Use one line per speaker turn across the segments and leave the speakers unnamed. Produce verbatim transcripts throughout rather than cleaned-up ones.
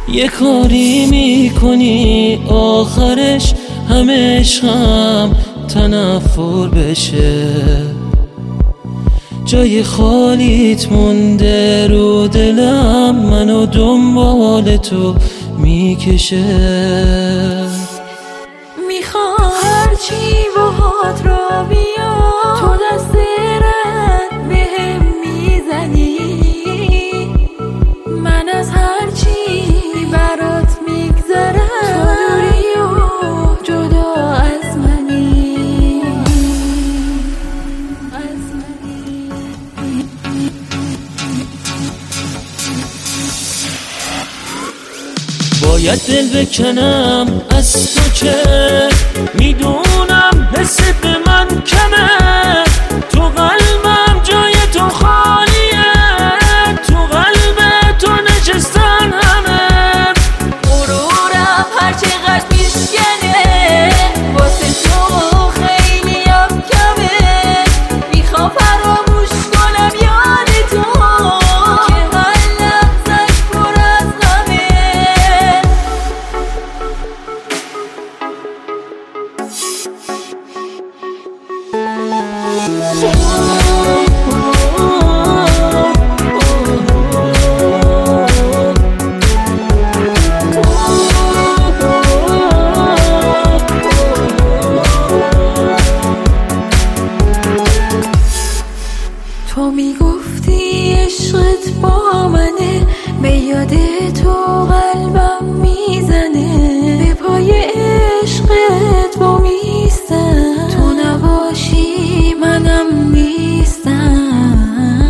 یه کاری میکنی آخرش همه عشقم تنفر بشه، جای خالیت مونده رو دلم، منو دنبال تو میکشه.
میخوام هرچی باهات را بیام، تو دست رد بهم میزنی، من از هرچی برات میگذرم، تو دوری و جدا از منی، از منی.
باید دل بکنم از تو که میدونم حست به من کمه، تو قلبم جای تو خالیه، تو قلب تو نشستن همه،
غرورم هرچقدر میشکنه واسه تو خیلی هم کمه، میخوام فراموش کنم یاد تو که هر لحظه‌اش پر از غمه. تو میگفتی عشقت با منه، به یاد تو قلبم میزنه، به پای عشقت با میستم، تو نباشی منم نیستم.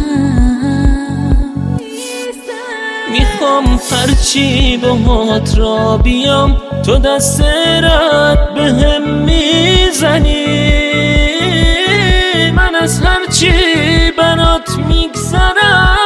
میخوام هرچی باهات را بیام، تو دست رد بهم میزنی، من از هرچی برات میگذرم،